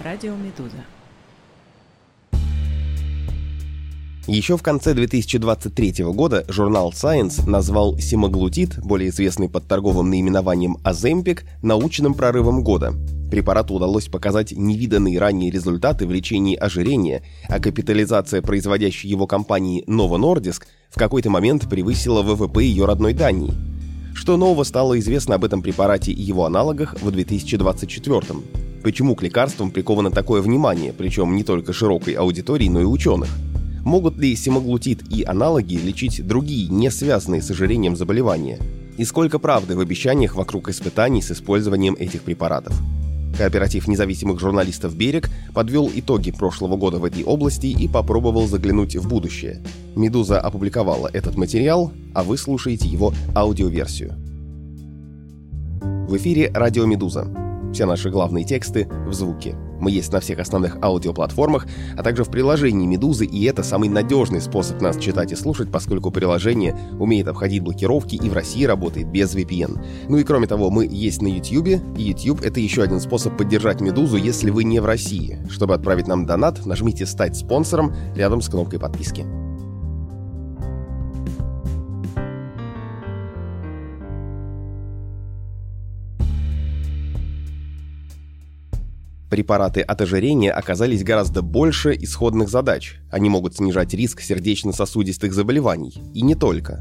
Радио Медуза. Еще в конце 2023 года журнал Science назвал семаглутид, более известный под торговым наименованием Ozempic, научным прорывом года. Препарату удалось показать невиданные ранее результаты в лечении ожирения, а капитализация производящей его компании Novo Nordisk в какой-то момент превысила ВВП ее родной Дании. Что нового стало известно об этом препарате и его аналогах в 2024-м? Почему к лекарствам приковано такое внимание, причем не только широкой аудитории, но и ученых? Могут ли семаглутид и аналоги лечить другие, не связанные с ожирением заболевания? И сколько правды в обещаниях вокруг испытаний с использованием этих препаратов? Кооператив независимых журналистов «Берег» подвел итоги прошлого года в этой области и попробовал заглянуть в будущее. «Медуза» опубликовала этот материал, а вы слушаете его аудиоверсию. В эфире «Радио Медуза». Все наши главные тексты в звуке. Мы есть на всех основных аудиоплатформах, а также в приложении «Медузы», и это самый надежный способ нас читать и слушать, поскольку приложение умеет обходить блокировки и в России работает без VPN. Ну и кроме того, мы есть на YouTube, и YouTube — это еще один способ поддержать «Медузу», если вы не в России. Чтобы отправить нам донат, нажмите «Стать спонсором» рядом с кнопкой подписки. Препараты от ожирения оказались гораздо больше исходных задач. Они могут снижать риск сердечно-сосудистых заболеваний. И не только.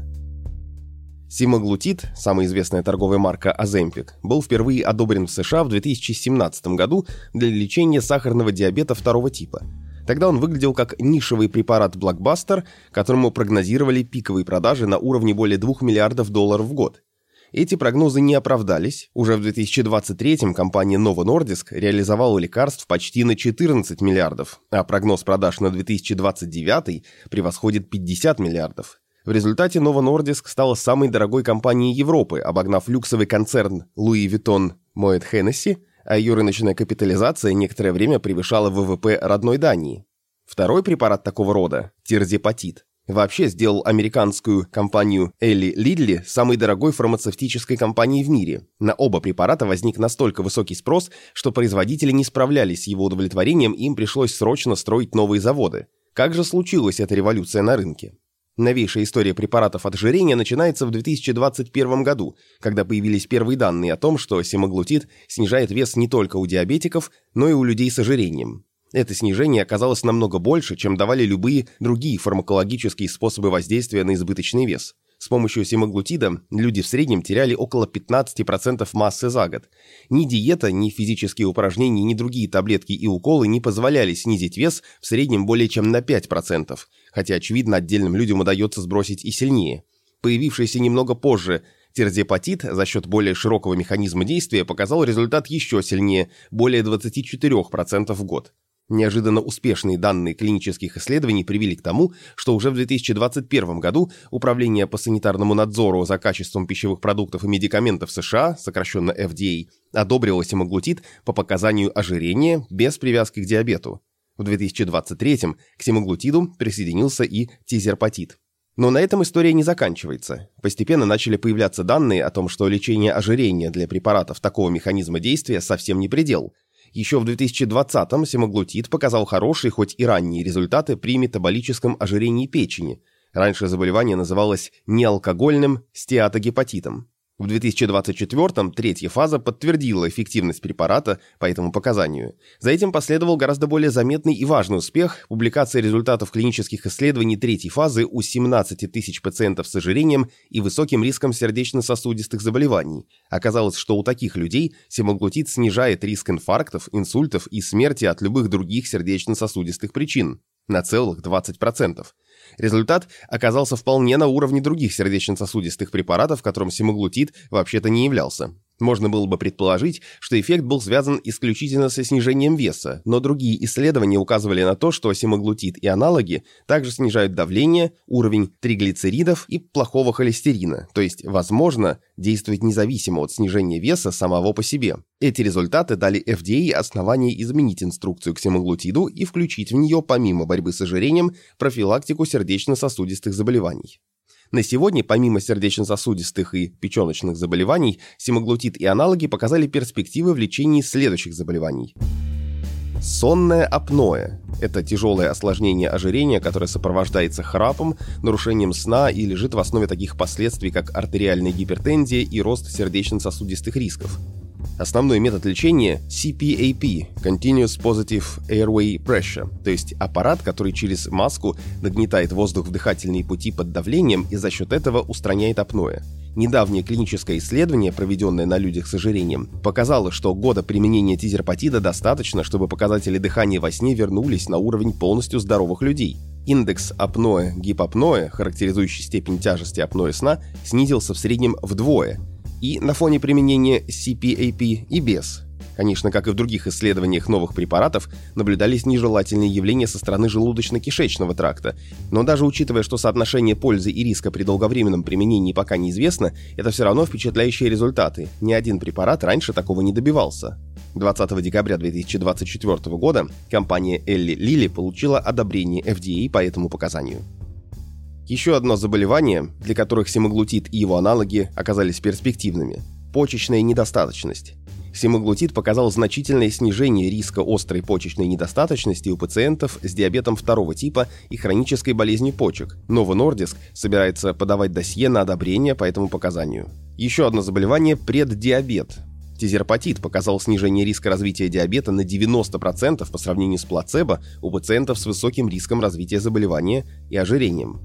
Семаглутид, самая известная торговая марка Ozempic, был впервые одобрен в США в 2017 году для лечения сахарного диабета второго типа. Тогда он выглядел как нишевый препарат-блокбастер, которому прогнозировали пиковые продажи на уровне более $2 миллиардов в год. Эти прогнозы не оправдались. Уже в 2023-м компания Novo Nordisk реализовала лекарств почти на 14 миллиардов, а прогноз продаж на 2029 превосходит 50 миллиардов. В результате Novo Nordisk стала самой дорогой компанией Европы, обогнав люксовый концерн Louis Vuitton Moet Hennessy, а ее рыночная капитализация некоторое время превышала ВВП родной Дании. Второй препарат такого рода – тирзепатид. Вообще сделал американскую компанию Eli Lilly самой дорогой фармацевтической компанией в мире. На оба препарата возник настолько высокий спрос, что производители не справлялись с его удовлетворением, и им пришлось срочно строить новые заводы. Как же случилась эта революция на рынке? Новейшая история препаратов от ожирения начинается в 2021 году, когда появились первые данные о том, что семаглутид снижает вес не только у диабетиков, но и у людей с ожирением. Это снижение оказалось намного больше, чем давали любые другие фармакологические способы воздействия на избыточный вес. С помощью семаглутида люди в среднем теряли около 15% массы за год. Ни диета, ни физические упражнения, ни другие таблетки и уколы не позволяли снизить вес в среднем более чем на 5%, хотя, очевидно, отдельным людям удается сбросить и сильнее. Появившийся немного позже тирзепатид за счет более широкого механизма действия показал результат еще сильнее – более 24% в год. Неожиданно успешные данные клинических исследований привели к тому, что уже в 2021 году Управление по санитарному надзору за качеством пищевых продуктов и медикаментов США, сокращенно FDA, одобрило семаглутид по показанию ожирения без привязки к диабету. В 2023 к семаглутиду присоединился и тизерпатид. Но на этом история не заканчивается. Постепенно начали появляться данные о том, что лечение ожирения для препаратов такого механизма действия совсем не предел. Еще в 2020-м семаглутид показал хорошие, хоть и ранние результаты при метаболическом ожирении печени. Раньше заболевание называлось неалкогольным стеатогепатитом. В 2024-м третья фаза подтвердила эффективность препарата по этому показанию. За этим последовал гораздо более заметный и важный успех – публикация результатов клинических исследований третьей фазы у 17 тысяч пациентов с ожирением и высоким риском сердечно-сосудистых заболеваний. Оказалось, что у таких людей семаглутид снижает риск инфарктов, инсультов и смерти от любых других сердечно-сосудистых причин на целых 20%. Результат оказался вполне на уровне других сердечно-сосудистых препаратов, которым семаглутид вообще-то не являлся. Можно было бы предположить, что эффект был связан исключительно со снижением веса, но другие исследования указывали на то, что семаглутид и аналоги также снижают давление, уровень триглицеридов и плохого холестерина, то есть, возможно, действует независимо от снижения веса самого по себе. Эти результаты дали FDA основание изменить инструкцию к семаглутиду и включить в нее, помимо борьбы с ожирением, профилактику сердечно-сосудистых заболеваний. На сегодня, помимо сердечно-сосудистых и печеночных заболеваний, семаглутид и аналоги показали перспективы в лечении следующих заболеваний. Сонное апноэ – это тяжелое осложнение ожирения, которое сопровождается храпом, нарушением сна и лежит в основе таких последствий, как артериальная гипертензия и рост сердечно-сосудистых рисков. Основной метод лечения – CPAP – Continuous Positive Airway Pressure, то есть аппарат, который через маску нагнетает воздух в дыхательные пути под давлением и за счет этого устраняет апноэ. Недавнее клиническое исследование, проведенное на людях с ожирением, показало, что года применения тизерпатида достаточно, чтобы показатели дыхания во сне вернулись на уровень полностью здоровых людей. Индекс апноэ-гипопноэ, характеризующий степень тяжести апноэ сна, снизился в среднем вдвое. И на фоне применения CPAP, и без. Конечно, как и в других исследованиях новых препаратов, наблюдались нежелательные явления со стороны желудочно-кишечного тракта. Но даже учитывая, что соотношение пользы и риска при долговременном применении пока неизвестно, это все равно впечатляющие результаты. Ни один препарат раньше такого не добивался. 20 декабря 2024 года компания Eli Lilly получила одобрение FDA по этому показанию. Еще одно заболевание, для которых семаглутид и его аналоги оказались перспективными – почечная недостаточность. Семаглутид показал значительное снижение риска острой почечной недостаточности у пациентов с диабетом второго типа и хронической болезнью почек. Novo Nordisk собирается подавать досье на одобрение по этому показанию. Еще одно заболевание – преддиабет. Тизерпатид показал снижение риска развития диабета на 90% по сравнению с плацебо у пациентов с высоким риском развития заболевания и ожирением.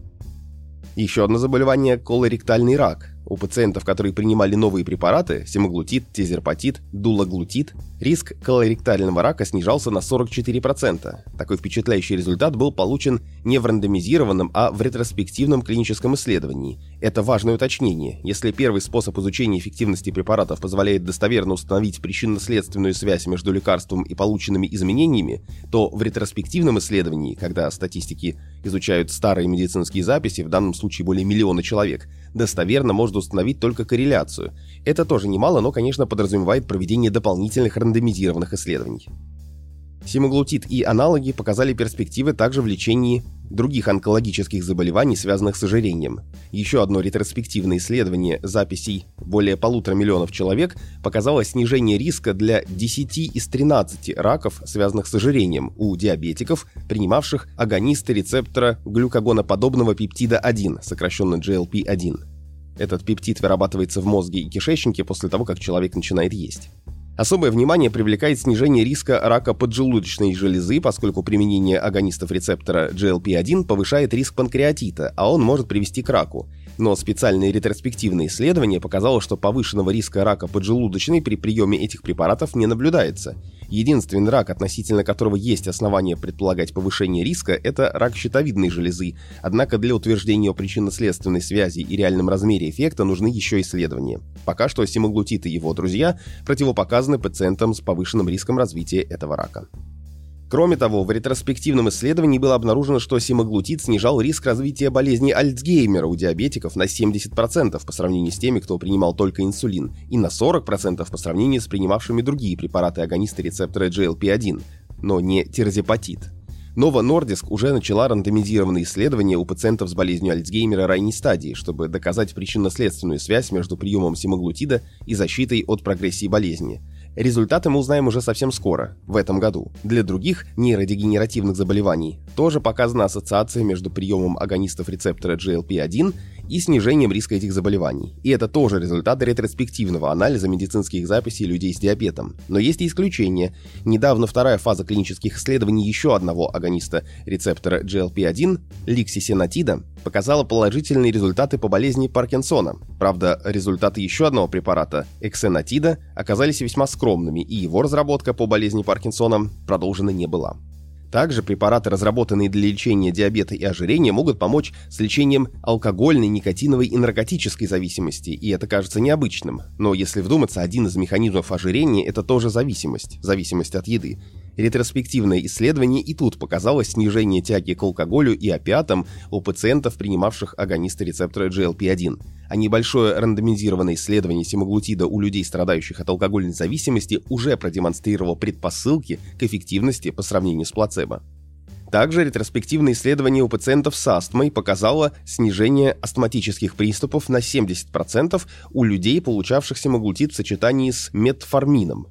Еще одно заболевание – колоректальный рак. У пациентов, которые принимали новые препараты – семаглутид, тизерпатид, дулаглутид – риск колоректального рака снижался на 44%. Такой впечатляющий результат был получен не в рандомизированном, а в ретроспективном клиническом исследовании. Это важное уточнение. Если первый способ изучения эффективности препаратов позволяет достоверно установить причинно-следственную связь между лекарством и полученными изменениями, то в ретроспективном исследовании, когда статистики изучают старые медицинские записи, в данном случае более миллиона человек, достоверно можно установить только корреляцию. Это тоже немало, но, конечно, подразумевает проведение дополнительных рандомизированных исследований. Семаглутид и аналоги показали перспективы также в лечении других онкологических заболеваний, связанных с ожирением. Еще одно ретроспективное исследование записей более 1,5 миллиона человек показало снижение риска для 10 из 13 раков, связанных с ожирением, у диабетиков, принимавших агонисты рецептора глюкагоноподобного пептида 1, сокращенно GLP-1. Этот пептид вырабатывается в мозге и кишечнике после того, как человек начинает есть. Особое внимание привлекает снижение риска рака поджелудочной железы, поскольку применение агонистов рецептора GLP-1 повышает риск панкреатита, а он может привести к раку. Но специальное ретроспективное исследование показало, что повышенного риска рака поджелудочной при приеме этих препаратов не наблюдается. Единственный рак, относительно которого есть основания предполагать повышение риска, это рак щитовидной железы. Однако для утверждения о причинно-следственной связи и реальном размере эффекта нужны еще исследования. Пока что семаглутид и его друзья противопоказаны пациентам с повышенным риском развития этого рака. Кроме того, в ретроспективном исследовании было обнаружено, что семаглутид снижал риск развития болезни Альцгеймера у диабетиков на 70% по сравнению с теми, кто принимал только инсулин, и на 40% по сравнению с принимавшими другие препараты-агонисты рецептора GLP-1, но не тирозепатид. Novo Nordisk уже начала рандомизированные исследования у пациентов с болезнью Альцгеймера ранней стадии, чтобы доказать причинно-следственную связь между приемом семаглутида и защитой от прогрессии болезни. Результаты мы узнаем уже совсем скоро, в этом году. Для других нейродегенеративных заболеваний тоже показана ассоциация между приемом агонистов рецептора GLP-1 и снижением риска этих заболеваний. И это тоже результаты ретроспективного анализа медицинских записей людей с диабетом. Но есть и исключения. Недавно вторая фаза клинических исследований еще одного агониста рецептора GLP-1, ликсисенатида, показала положительные результаты по болезни Паркинсона. Правда, результаты еще одного препарата, эксенатида, оказались весьма скромными, и его разработка по болезни Паркинсона продолжена не была. Также препараты, разработанные для лечения диабета и ожирения, могут помочь с лечением алкогольной, никотиновой и наркотической зависимости, и это кажется необычным. Но если вдуматься, один из механизмов ожирения – это тоже зависимость от еды. Ретроспективное исследование и тут показало снижение тяги к алкоголю и опиатам у пациентов, принимавших агонисты рецептора GLP-1. А небольшое рандомизированное исследование семаглутида у людей, страдающих от алкогольной зависимости, уже продемонстрировало предпосылки к эффективности по сравнению с плацебо. Также ретроспективное исследование у пациентов с астмой показало снижение астматических приступов на 70% у людей, получавших семаглутид в сочетании с метформином.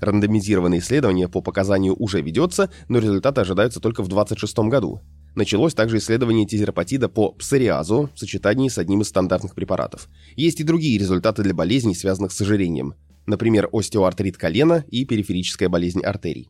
Рандомизированное исследование по показанию уже ведется, но результаты ожидаются только в 2026 году. Началось также исследование тизерапатида по псориазу в сочетании с одним из стандартных препаратов. Есть и другие результаты для болезней, связанных с ожирением. Например, остеоартрит колена и периферическая болезнь артерий.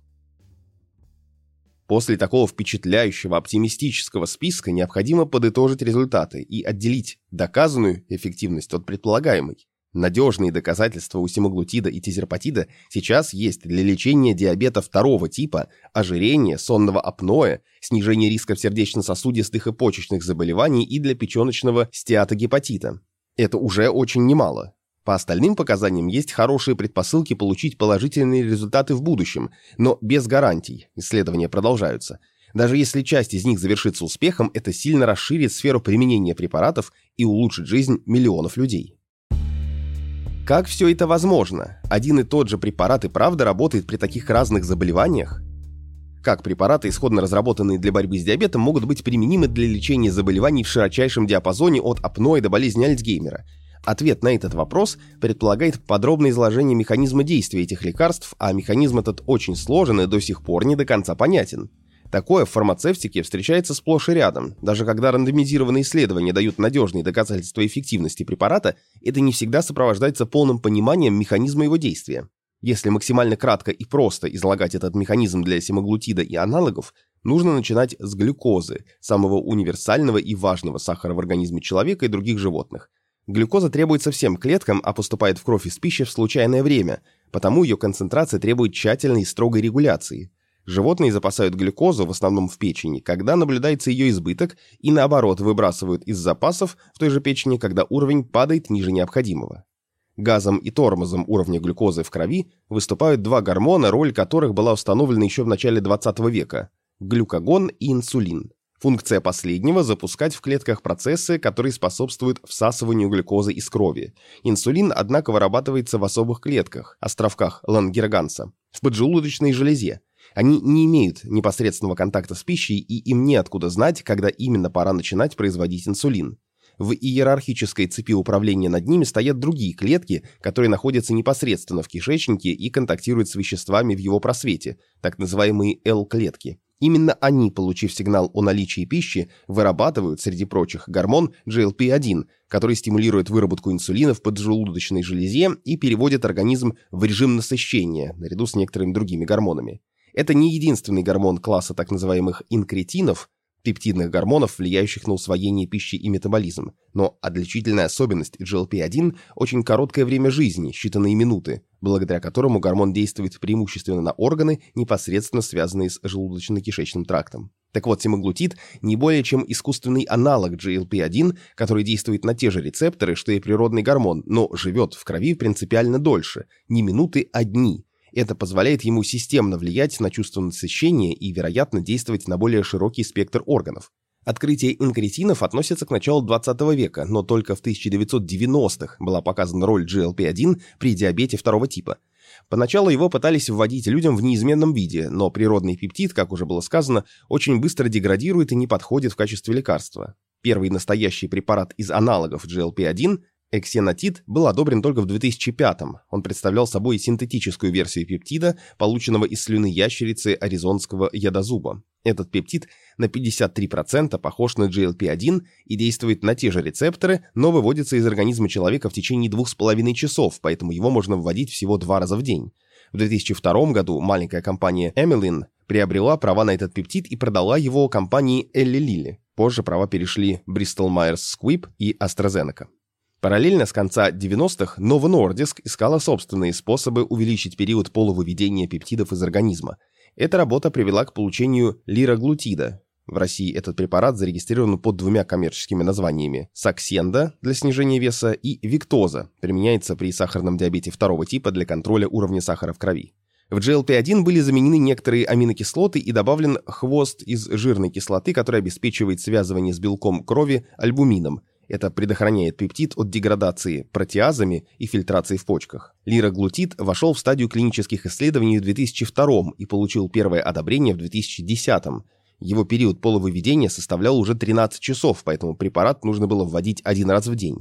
После такого впечатляющего оптимистического списка необходимо подытожить результаты и отделить доказанную эффективность от предполагаемой. Надежные доказательства у семаглутида и тизерапатида сейчас есть для лечения диабета второго типа, ожирения, сонного апноэ, снижения рисков сердечно-сосудистых и почечных заболеваний и для печеночного стеатогепатита. Это уже очень немало. По остальным показаниям есть хорошие предпосылки получить положительные результаты в будущем, но без гарантий. Исследования продолжаются. Даже если часть из них завершится успехом, это сильно расширит сферу применения препаратов и улучшит жизнь миллионов людей. Как все это возможно? Один и тот же препарат и правда работает при таких разных заболеваниях? Как препараты, исходно разработанные для борьбы с диабетом, могут быть применимы для лечения заболеваний в широчайшем диапазоне от апноэ до болезни Альцгеймера? Ответ на этот вопрос предполагает подробное изложение механизма действия этих лекарств, а механизм этот очень сложен и до сих пор не до конца понятен. Такое в фармацевтике встречается сплошь и рядом. Даже когда рандомизированные исследования дают надежные доказательства эффективности препарата, это не всегда сопровождается полным пониманием механизма его действия. Если максимально кратко и просто излагать этот механизм для семаглутида и аналогов, нужно начинать с глюкозы, самого универсального и важного сахара в организме человека и других животных. Глюкоза требуется всем клеткам, а поступает в кровь из пищи в случайное время, потому ее концентрация требует тщательной и строгой регуляции. Животные запасают глюкозу, в основном в печени, когда наблюдается ее избыток, и наоборот выбрасывают из запасов в той же печени, когда уровень падает ниже необходимого. Газом и тормозом уровня глюкозы в крови выступают два гормона, роль которых была установлена еще в начале 20 века – глюкагон и инсулин. Функция последнего – запускать в клетках процессы, которые способствуют всасыванию глюкозы из крови. Инсулин, однако, вырабатывается в особых клетках, островках Лангерганса, в поджелудочной железе. Они не имеют непосредственного контакта с пищей, и им неоткуда знать, когда именно пора начинать производить инсулин. В иерархической цепи управления над ними стоят другие клетки, которые находятся непосредственно в кишечнике и контактируют с веществами в его просвете, так называемые L-клетки. Именно они, получив сигнал о наличии пищи, вырабатывают, среди прочих, гормон GLP-1, который стимулирует выработку инсулина в поджелудочной железе и переводит организм в режим насыщения, наряду с некоторыми другими гормонами. Это не единственный гормон класса так называемых инкретинов, пептидных гормонов, влияющих на усвоение пищи и метаболизм, но отличительная особенность GLP-1 – очень короткое время жизни, считанные минуты, благодаря которому гормон действует преимущественно на органы, непосредственно связанные с желудочно-кишечным трактом. Так вот, семаглутид – не более чем искусственный аналог GLP-1, который действует на те же рецепторы, что и природный гормон, но живет в крови принципиально дольше, не минуты, а дни. Это позволяет ему системно влиять на чувство насыщения и, вероятно, действовать на более широкий спектр органов. Открытие инкретинов относится к началу 20 века, но только в 1990-х была показана роль GLP-1 при диабете второго типа. Поначалу его пытались вводить людям в неизменном виде, но природный пептид, как уже было сказано, очень быстро деградирует и не подходит в качестве лекарства. Первый настоящий препарат из аналогов GLP-1 Эксенотид был одобрен только в 2005-м. Он представлял собой синтетическую версию пептида, полученного из слюны ящерицы аризонского ядозуба. Этот пептид на 53% похож на GLP-1 и действует на те же рецепторы, но выводится из организма человека в течение 2,5 часов, поэтому его можно вводить всего 2 раза в день. В 2002 году маленькая компания Amylin приобрела права на этот пептид и продала его компании Eli Lilly. Позже права перешли Bristol Myers Squibb и AstraZeneca. Параллельно с конца 90-х Novo Nordisk искала собственные способы увеличить период полувыведения пептидов из организма. Эта работа привела к получению лираглутида. В России этот препарат зарегистрирован под 2 коммерческими названиями – Saxenda для снижения веса и Victoza, применяется при сахарном диабете второго типа для контроля уровня сахара в крови. В GLP-1 были заменены некоторые аминокислоты и добавлен хвост из жирной кислоты, который обеспечивает связывание с белком крови альбумином. Это предохраняет пептид от деградации протеазами и фильтрации в почках. Лираглутид вошел в стадию клинических исследований в 2002 и получил первое одобрение в 2010. Его период полувыведения составлял уже 13 часов, поэтому препарат нужно было вводить 1 раз в день.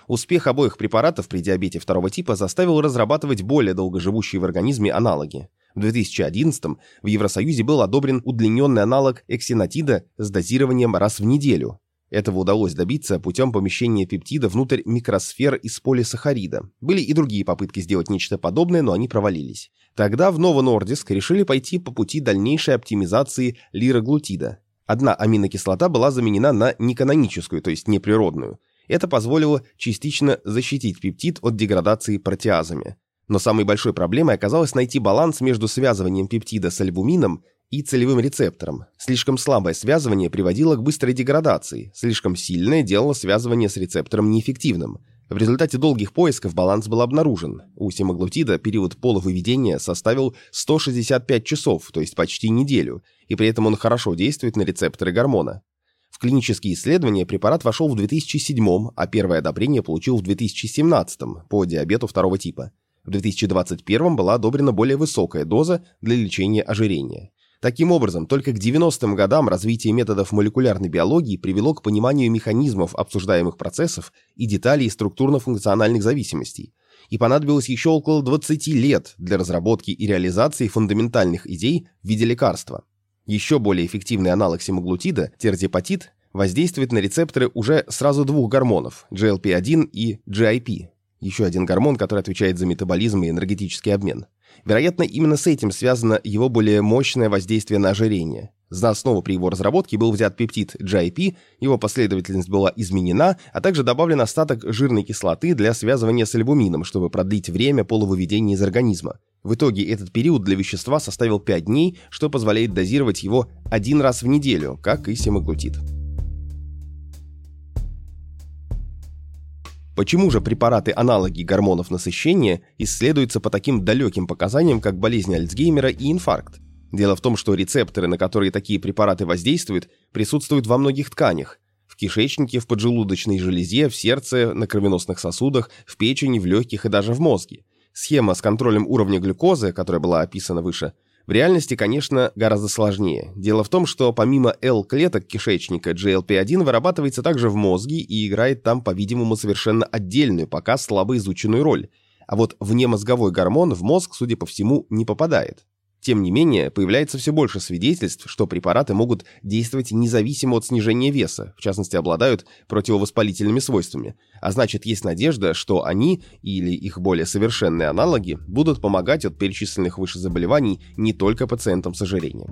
Успех обоих препаратов при диабете второго типа заставил разрабатывать более долгоживущие в организме аналоги. В 2011-м в Евросоюзе был одобрен удлиненный аналог эксенотида с дозированием раз в неделю. Этого удалось добиться путем помещения пептида внутрь микросфер из полисахарида. Были и другие попытки сделать нечто подобное, но они провалились. Тогда в Novo Nordisk решили пойти по пути дальнейшей оптимизации лираглутида. Одна аминокислота была заменена на неканоническую, то есть неприродную. Это позволило частично защитить пептид от деградации протеазами. Но самой большой проблемой оказалось найти баланс между связыванием пептида с альбумином и целевым рецептором. Слишком слабое связывание приводило к быстрой деградации, слишком сильное делало связывание с рецептором неэффективным. В результате долгих поисков баланс был обнаружен. У семаглутида период полувыведения составил 165 часов, то есть почти неделю, и при этом он хорошо действует на рецепторы гормона. В клинические исследования препарат вошел в 2007, а первое одобрение получил в 2017 по диабету второго типа. В 2021 была одобрена более высокая доза для лечения ожирения. Таким образом, только к 90-м годам развитие методов молекулярной биологии привело к пониманию механизмов обсуждаемых процессов и деталей структурно-функциональных зависимостей. И понадобилось еще около 20 лет для разработки и реализации фундаментальных идей в виде лекарства. Еще более эффективный аналог семаглутида, тирзепатид, воздействует на рецепторы уже сразу двух гормонов – GLP-1 и GIP. Еще один гормон, который отвечает за метаболизм и энергетический обмен. Вероятно, именно с этим связано его более мощное воздействие на ожирение. За основу при его разработке был взят пептид GIP, его последовательность была изменена, а также добавлен остаток жирной кислоты для связывания с альбумином, чтобы продлить время полувыведения из организма. В итоге этот период для вещества составил 5 дней, что позволяет дозировать его один раз в неделю, как и семаглутид. Почему же препараты-аналоги гормонов насыщения исследуются по таким далеким показаниям, как болезнь Альцгеймера и инфаркт? Дело в том, что рецепторы, на которые такие препараты воздействуют, присутствуют во многих тканях. В кишечнике, в поджелудочной железе, в сердце, на кровеносных сосудах, в печени, в легких и даже в мозге. Схема с контролем уровня глюкозы, которая была описана выше, в реальности, конечно, гораздо сложнее. Дело в том, что помимо L-клеток кишечника, GLP-1 вырабатывается также в мозге и играет там, по-видимому, совершенно отдельную, пока слабо изученную роль. А вот внемозговой гормон в мозг, судя по всему, не попадает. Тем не менее, появляется все больше свидетельств, что препараты могут действовать независимо от снижения веса, в частности, обладают противовоспалительными свойствами. А значит, есть надежда, что они, или их более совершенные аналоги, будут помогать от перечисленных выше заболеваний не только пациентам с ожирением.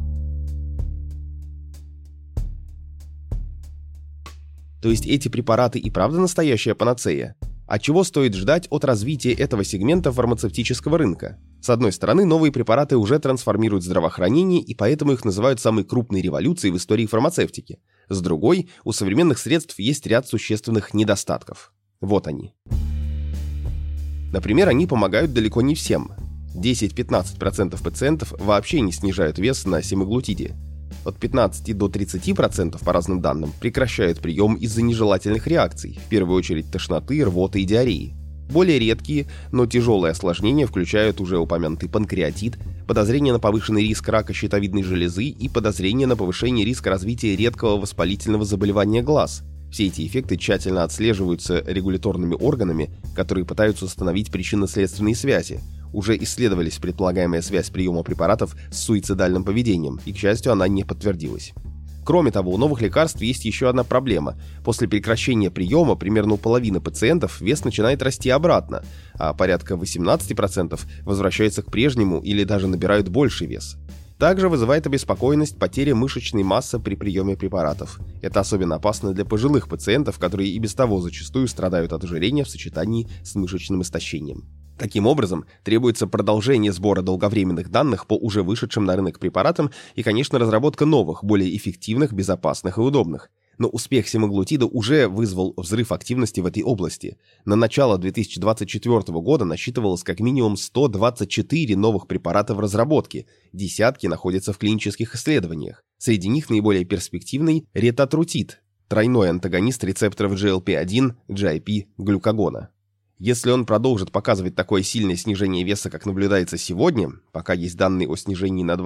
То есть эти препараты и правда настоящая панацея? А чего стоит ждать от развития этого сегмента фармацевтического рынка? С одной стороны, новые препараты уже трансформируют здравоохранение, и поэтому их называют самой крупной революцией в истории фармацевтики. С другой, у современных средств есть ряд существенных недостатков. Вот они. Например, они помогают далеко не всем. 10-15% пациентов вообще не снижают вес на семаглутиде. От 15 до 30% по разным данным прекращают прием из-за нежелательных реакций, в первую очередь тошноты, рвоты и диареи. Более редкие, но тяжелые осложнения включают уже упомянутый панкреатит, подозрение на повышенный риск рака щитовидной железы и подозрение на повышение риска развития редкого воспалительного заболевания глаз. Все эти эффекты тщательно отслеживаются регуляторными органами, которые пытаются установить причинно-следственные связи. Уже исследовались предполагаемая связь приема препаратов с суицидальным поведением, и, к счастью, она не подтвердилась. Кроме того, у новых лекарств есть еще одна проблема. После прекращения приема примерно у половины пациентов вес начинает расти обратно, а порядка 18% возвращаются к прежнему или даже набирают больший вес. Также вызывает обеспокоенность потеря мышечной массы при приеме препаратов. Это особенно опасно для пожилых пациентов, которые и без того зачастую страдают от ожирения в сочетании с мышечным истощением. Таким образом, требуется продолжение сбора долговременных данных по уже вышедшим на рынок препаратам и, конечно, разработка новых, более эффективных, безопасных и удобных. Но успех семаглутида уже вызвал взрыв активности в этой области. На начало 2024 года насчитывалось как минимум 124 новых препарата в разработке, десятки находятся в клинических исследованиях. Среди них наиболее перспективный ретатрутид, тройной антагонист рецепторов GLP-1, GIP, глюкагона. Если он продолжит показывать такое сильное снижение веса, как наблюдается сегодня, пока есть данные о снижении на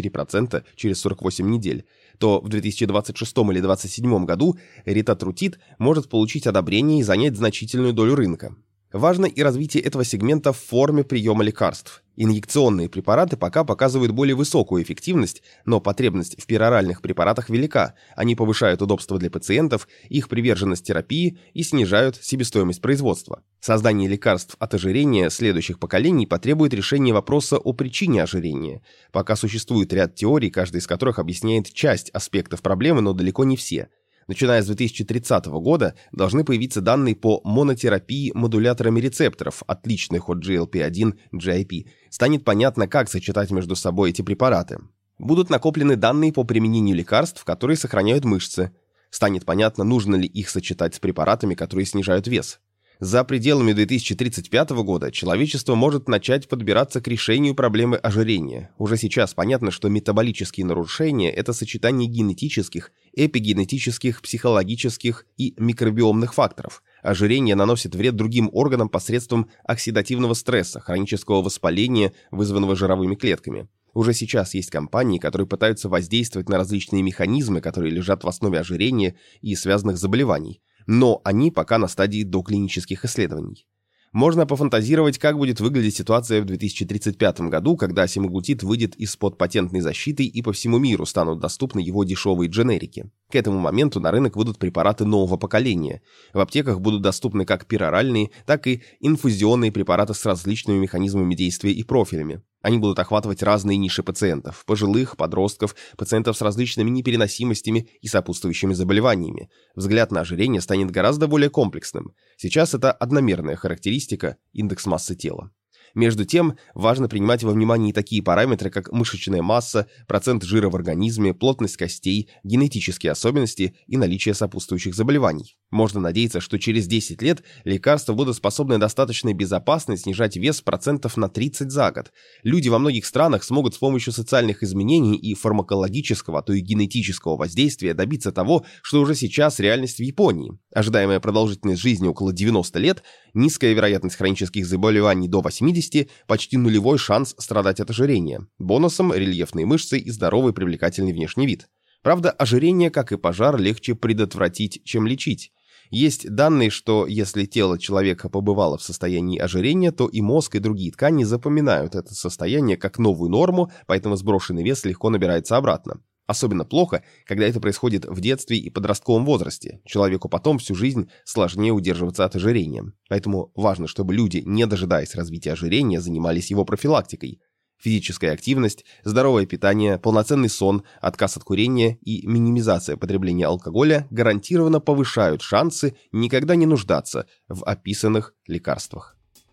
24% через 48 недель, то в 2026 или 2027 году эритротрутид может получить одобрение и занять значительную долю рынка. Важно и развитие этого сегмента в форме приема лекарств. Инъекционные препараты пока показывают более высокую эффективность, но потребность в пероральных препаратах велика. Они повышают удобство для пациентов, их приверженность терапии и снижают себестоимость производства. Создание лекарств от ожирения следующих поколений потребует решения вопроса о причине ожирения. Пока существует ряд теорий, каждая из которых объясняет часть аспектов проблемы, но далеко не все. Начиная с 2030 года должны появиться данные по монотерапии модуляторами рецепторов, отличных от GLP-1, GIP. Станет понятно, как сочетать между собой эти препараты. Будут накоплены данные по применению лекарств, которые сохраняют мышцы. Станет понятно, нужно ли их сочетать с препаратами, которые снижают вес. За пределами 2035 года человечество может начать подбираться к решению проблемы ожирения. Уже сейчас понятно, что метаболические нарушения – это сочетание генетических, эпигенетических, психологических и микробиомных факторов. Ожирение наносит вред другим органам посредством оксидативного стресса, хронического воспаления, вызванного жировыми клетками. Уже сейчас есть компании, которые пытаются воздействовать на различные механизмы, которые лежат в основе ожирения и связанных заболеваний. Но они пока на стадии доклинических исследований. Можно пофантазировать, как будет выглядеть ситуация в 2035 году, когда семаглутид выйдет из-под патентной защиты и по всему миру станут доступны его дешевые дженерики. К этому моменту на рынок выйдут препараты нового поколения. В аптеках будут доступны как пероральные, так и инфузионные препараты с различными механизмами действия и профилями. Они будут охватывать разные ниши пациентов – пожилых, подростков, пациентов с различными непереносимостями и сопутствующими заболеваниями. Взгляд на ожирение станет гораздо более комплексным. Сейчас это одномерная характеристика – индекс массы тела. Между тем, важно принимать во внимание и такие параметры, как мышечная масса, процент жира в организме, плотность костей, генетические особенности и наличие сопутствующих заболеваний. Можно надеяться, что через 10 лет лекарства будут способны достаточно безопасно снижать вес процентов на 30 за год. Люди во многих странах смогут с помощью социальных изменений и фармакологического, а то и генетического воздействия добиться того, что уже сейчас реальность в Японии. Ожидаемая продолжительность жизни около 90 лет, низкая вероятность хронических заболеваний до 80, почти нулевой шанс страдать от ожирения. Бонусом – рельефные мышцы и здоровый привлекательный внешний вид. Правда, ожирение, как и пожар, легче предотвратить, чем лечить. Есть данные, что если тело человека побывало в состоянии ожирения, то и мозг, и другие ткани запоминают это состояние как новую норму, поэтому сброшенный вес легко набирается обратно. Особенно плохо, когда это происходит в детстве и подростковом возрасте. Человеку потом всю жизнь сложнее удерживаться от ожирения. Поэтому важно, чтобы люди, не дожидаясь развития ожирения, занимались его профилактикой. Физическая активность, здоровое питание, полноценный сон, отказ от курения и минимизация потребления алкоголя гарантированно повышают шансы никогда не нуждаться в описанных лекарствах.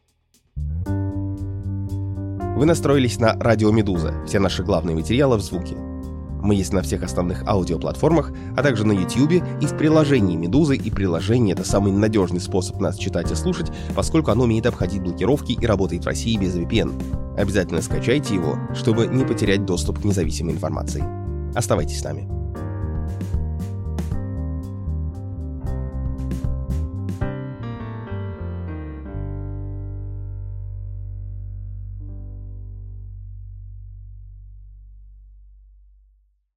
Вы настроились на Радио Медуза. Все наши главные материалы в звуке. Мы есть на всех основных аудиоплатформах, а также на YouTube и в приложении Медузы, и приложение — это самый надежный способ нас читать и слушать, поскольку оно умеет обходить блокировки и работает в России без VPN. Обязательно скачайте его, чтобы не потерять доступ к независимой информации. Оставайтесь с нами.